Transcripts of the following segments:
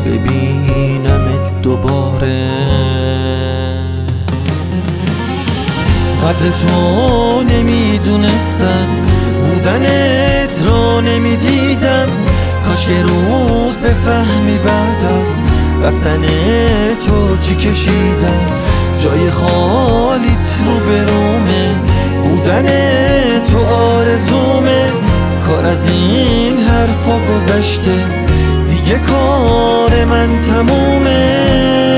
ببینمت دوباره. قدر تو نمیدونستم، بودنت رو نمیدیدم. کاش یه روز بفهمی بعد از رفتن تو چی کشیدم. جای خالیت رو برومه، بودن تو آرزومه. کار از این حرفا گذشته، دیگه کار من تمومه.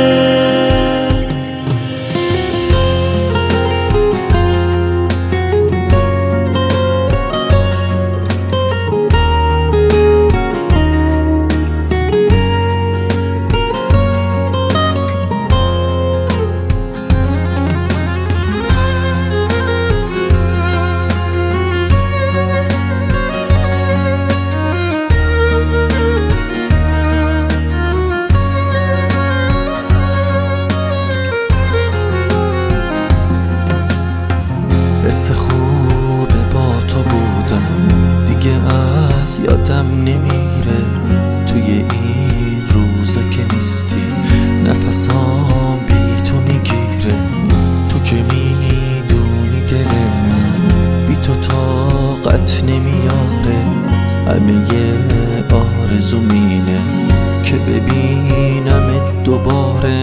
حس خوب با تو بودم دیگه از یادم نمیره. توی این روزا که نیستی نفسام بی تو میگیره. تو که میدونی دل من بی تو طاقت نمیاره. همه آرزوم اینه که ببینمت دوباره.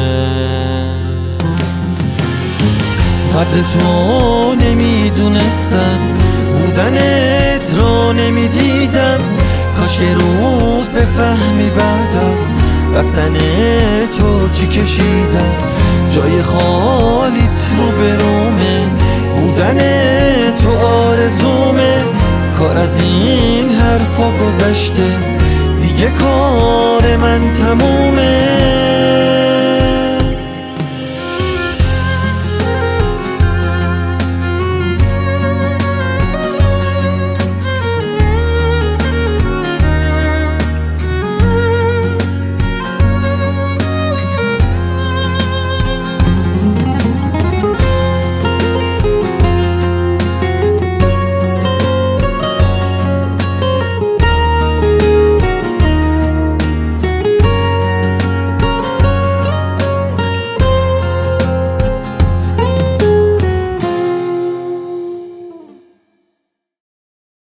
قدر تو نمیدونستم، بودنت رو نمیدیدم. کاش یه روز بفهمی بعد از رفتن تو چی کشیدم. جای خالیت رو برومه، بودن تو آرزومه. کار از این حرفا گذشته، دیگه کار من تمومه.